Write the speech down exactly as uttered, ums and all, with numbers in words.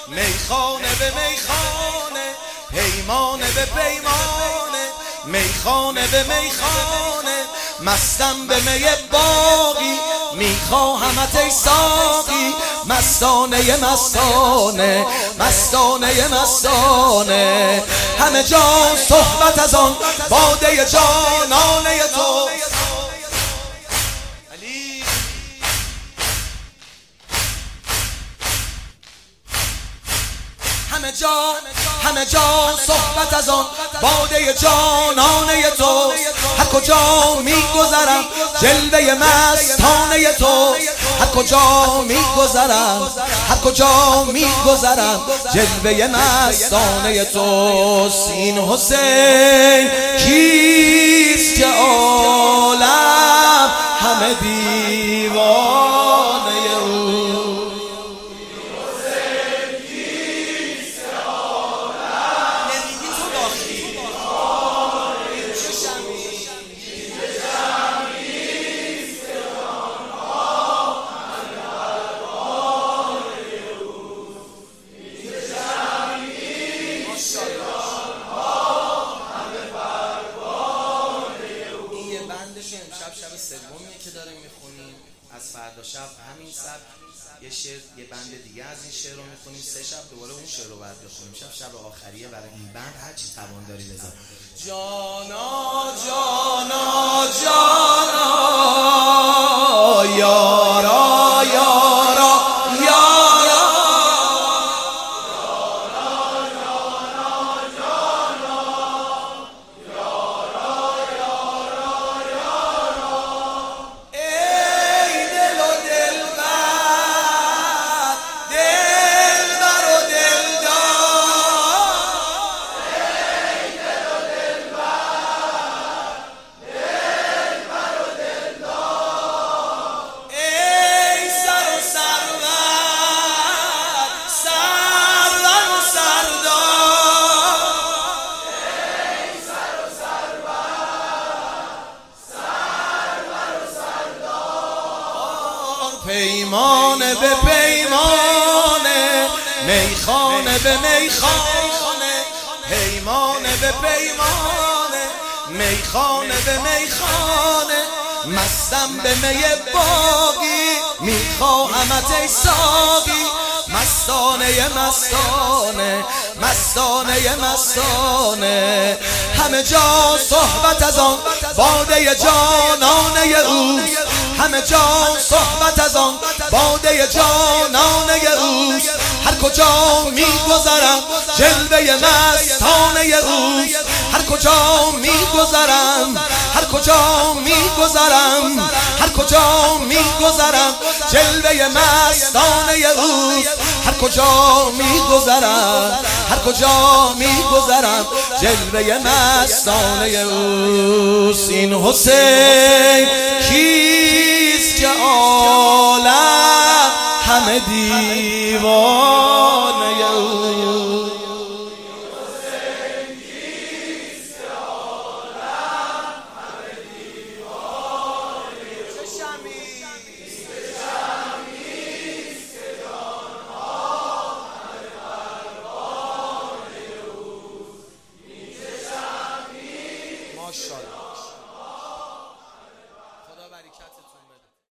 میخانه به میخانه، پیمانه به پیمانه، میخانه به میخانه، مستم به می باقی، میخواهمت ای ساقی، مستانه مستانه، مستانه مستانه. همه جا صحبت از آن باده جانانه تو. همه جا همه جا صحبت از آن باده جانانه تو. هر کجا میگذرم جلوه مستانه تو، هر کجا میگذرم هر کجا میگذرم جلوه مستانه تو. سین حسین کیست که عالم همه دیوانه او؟ امشب شب سومیه که داریم میخونیم. از فردا شب همین سبک یه شعر یه بند دیگه از این شعر رو میخونیم. سه شب دوباره اون شعر رو باید بخونیم. شب شب آخریه برای این بند. هر چی توان داری بذار. جانا جانا جانا یارا یارا یارا پیمانه به پیمانه، میخانه به میخانه، پیمانه به پیمانه، میخانه به میخانه، مستم به می باقی، میخواهمت ای ساقی، مستانه مستانه، مستانه مستانه. همه جا صحبت از آن باده جانانه اوست، همه جا صحبت از آن باده جانانه اوست. هر کجا میگذرم جلوه مستانه اوست، هر کجا میگذرم هر کجا میگذرم هر کجا میگذرم جلوه مستانه اوست، هر کجا میگذرم هر کجا میگذرم جلوه مستانه اوست. این حسین کیست که عالم همه دیوانه او؟